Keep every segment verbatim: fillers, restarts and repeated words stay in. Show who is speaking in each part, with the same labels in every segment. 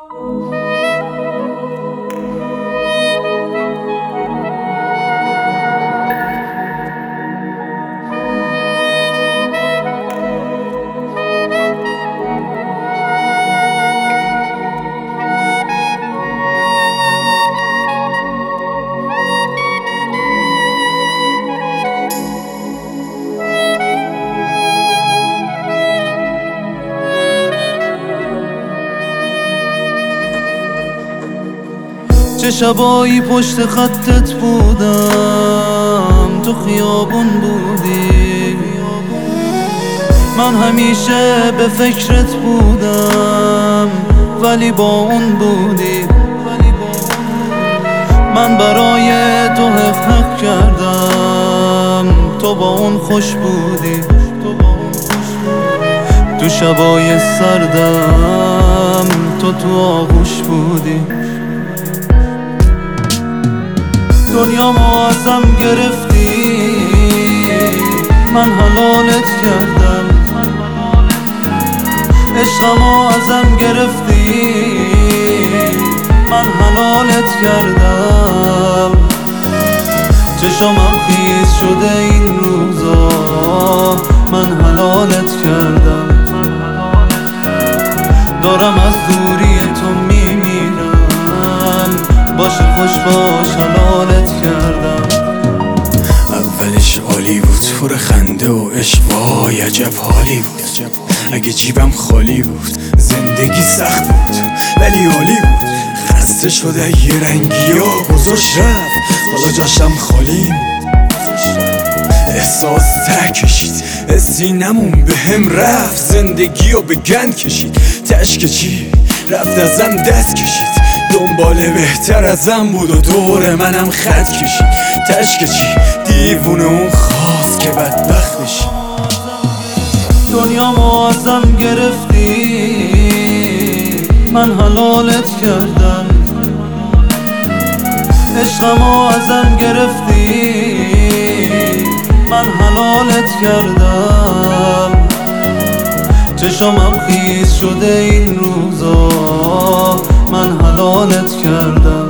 Speaker 1: چه شبایی پشت خطت بودم، تو خیابون بودی، من همیشه به فکرت بودم ولی با اون بودی. من برای تو حق حق کردم، تو با اون خوش بودی. تو شبای سردم تو تو آغوش بودی. دنیامو ازم گرفتی، من حلالت کردم. عشقمو ازم گرفتی، من حلالت کردم. چشمم خیس شده این روزا، من حلالت کردم. دارم از دوری تو میمیرم، باشه خوش باش حلالت کردم.
Speaker 2: اولش عالی بود، پر خنده و عشق، وای عجب حالی بود. اگه جیبم خالی بود زندگی سخت بود ولی عالی بود. خسته شده یه رنگی ها گذاشت رفت، حالا جاشم خالی. احساس ته کشید، سینمون به هم رفت، زندگی رو به گند کشید. تشک چی رفت ازم دست کشید، دنبال بهتر ازم بود و دور منم خط کشید. تشک چی دیوونه اون خواست که بدبخت بشی.
Speaker 1: دنیامو ازم گرفتی، من حلالت کردم. عشقمو ازم گرفتی، من حلالت کردم. چشمم خیس شده این روزا، من حلالت کردم.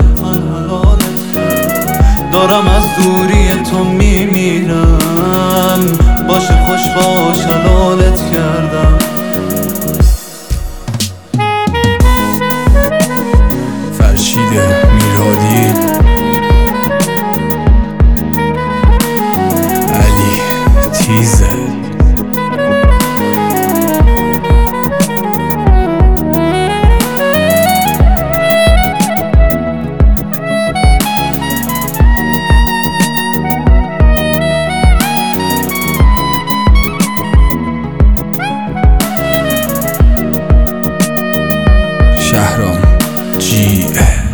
Speaker 1: دارم از دوری تو میمیرم، باشه خوش باش حلالت کردم.
Speaker 2: فرشید میرادی، علی تیزه. شهرام جی